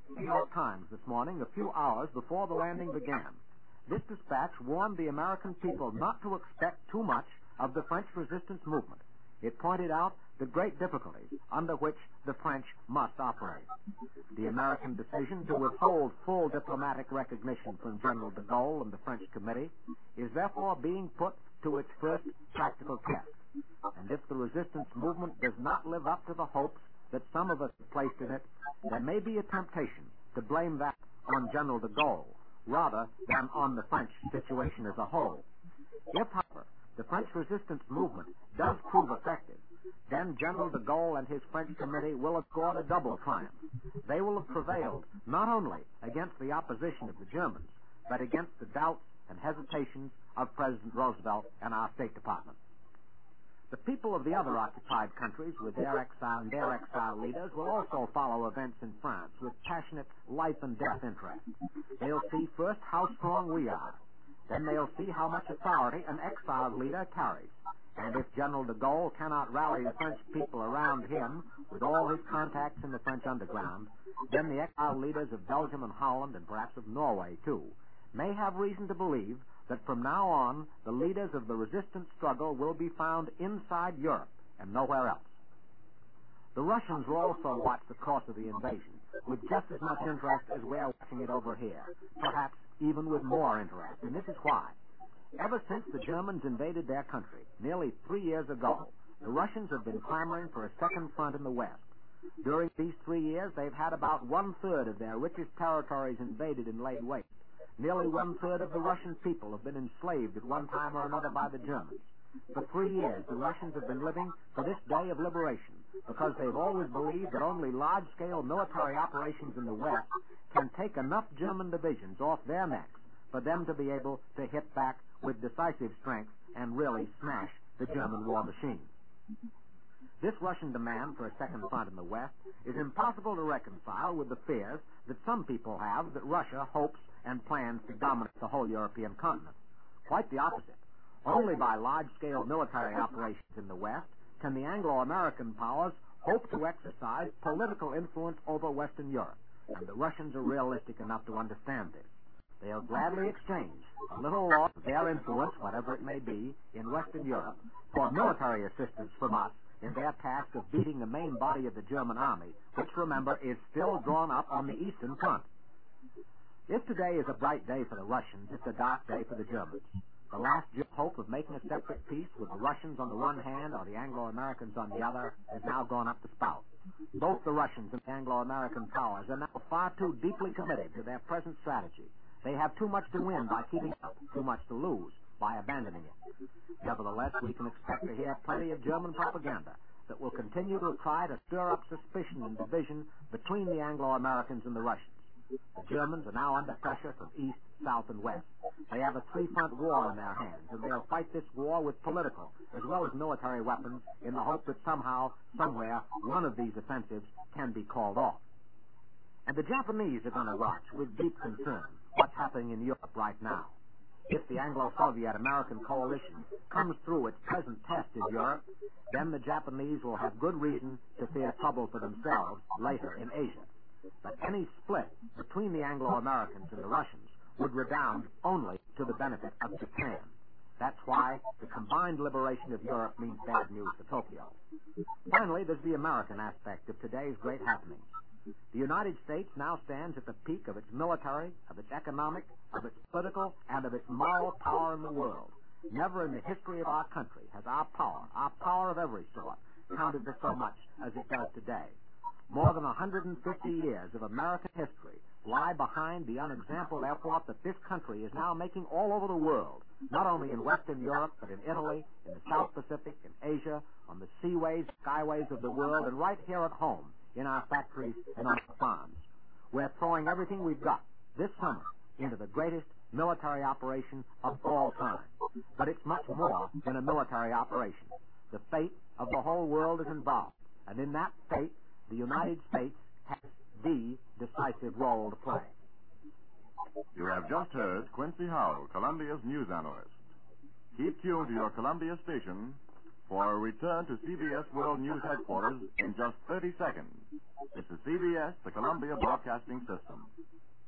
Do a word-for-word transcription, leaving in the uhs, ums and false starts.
The New York Times this morning, a few hours before the landing began. This dispatch warned the American people not to expect too much of the French resistance movement. It pointed out the great difficulties under which the French must operate. The American decision to withhold full diplomatic recognition from General de Gaulle and the French Committee is therefore being put to its first practical test. And if the resistance movement does not live up to the hopes that some of us have placed in it, there may be a temptation to blame that on General de Gaulle rather than on the French situation as a whole. If, however, the French resistance movement does prove effective, then General de Gaulle and his French committee will have scored a double triumph. They will have prevailed not only against the opposition of the Germans, but against the doubts and hesitations of President Roosevelt and our State Department. The people of the other occupied countries with their exile and their exile leaders will also follow events in France with passionate life and death interest. They'll see first how strong we are. Then they'll see how much authority an exiled leader carries. And if General de Gaulle cannot rally the French people around him with all his contacts in the French underground, then the exiled leaders of Belgium and Holland, and perhaps of Norway too, may have reason to believe that from now on the leaders of the resistance struggle will be found inside Europe and nowhere else. The Russians will also watch the course of the invasion with just as much interest as we're watching it over here, perhaps even with more interest, and this is why. Ever since the Germans invaded their country, nearly three years ago, the Russians have been clamoring for a second front in the West. During these three years, they've had about one-third of their richest territories invaded and laid waste. Nearly one-third of the Russian people have been enslaved at one time or another by the Germans. For three years, the Russians have been living for this day of liberation because they've always believed that only large-scale military operations in the West can take enough German divisions off their necks for them to be able to hit back with decisive strength and really smash the German war machine. This Russian demand for a second front in the West is impossible to reconcile with the fears that some people have that Russia hopes and plans to dominate the whole European continent. Quite the opposite. Only by large-scale military operations in the West can the Anglo-American powers hope to exercise political influence over Western Europe, and the Russians are realistic enough to understand this. They'll gladly exchange a little loss of their influence, whatever it may be, in Western Europe for military assistance from us in their task of beating the main body of the German army, which, remember, is still drawn up on the Eastern Front. If today is a bright day for the Russians, it's a dark day for the Germans. The last hope of making a separate peace with the Russians on the one hand or the Anglo-Americans on the other has now gone up the spout. Both the Russians and the Anglo-American powers are now far too deeply committed to their present strategy. They have too much to win by keeping up, too much to lose by abandoning it. Nevertheless, we can expect to hear plenty of German propaganda that will continue to try to stir up suspicion and division between the Anglo-Americans and the Russians. The Germans are now under pressure from east, south, and west. They have a three-front war in their hands, and they'll fight this war with political as well as military weapons in the hope that somehow, somewhere, one of these offensives can be called off. And the Japanese are going to watch with deep concern what's happening in Europe right now. If the Anglo-Soviet American coalition comes through its present test in Europe, then the Japanese will have good reason to fear trouble for themselves later in Asia. But any split between the Anglo-Americans and the Russians would redound only to the benefit of Japan. That's why the combined liberation of Europe means bad news for Tokyo. Finally, there's the American aspect of today's great happenings. The United States now stands at the peak of its military, of its economic, of its political, and of its moral power in the world. Never in the history of our country has our power, our power of every sort, counted for so much as it does today. More than one hundred fifty years of American history lie behind the unexampled effort that this country is now making all over the world, not only in Western Europe, but in Italy, in the South Pacific, in Asia, on the seaways, skyways of the world, and right here at home, in our factories and on our farms. We're throwing everything we've got this summer into the greatest military operation of all time. But it's much more than a military operation. The fate of the whole world is involved, and in that fate, the United States has the decisive role to play. You have just heard Quincy Howell, Columbia's news analyst. Keep tuned to your Columbia station for a return to C B S World News Headquarters in just thirty seconds. This is C B S, the Columbia Broadcasting System.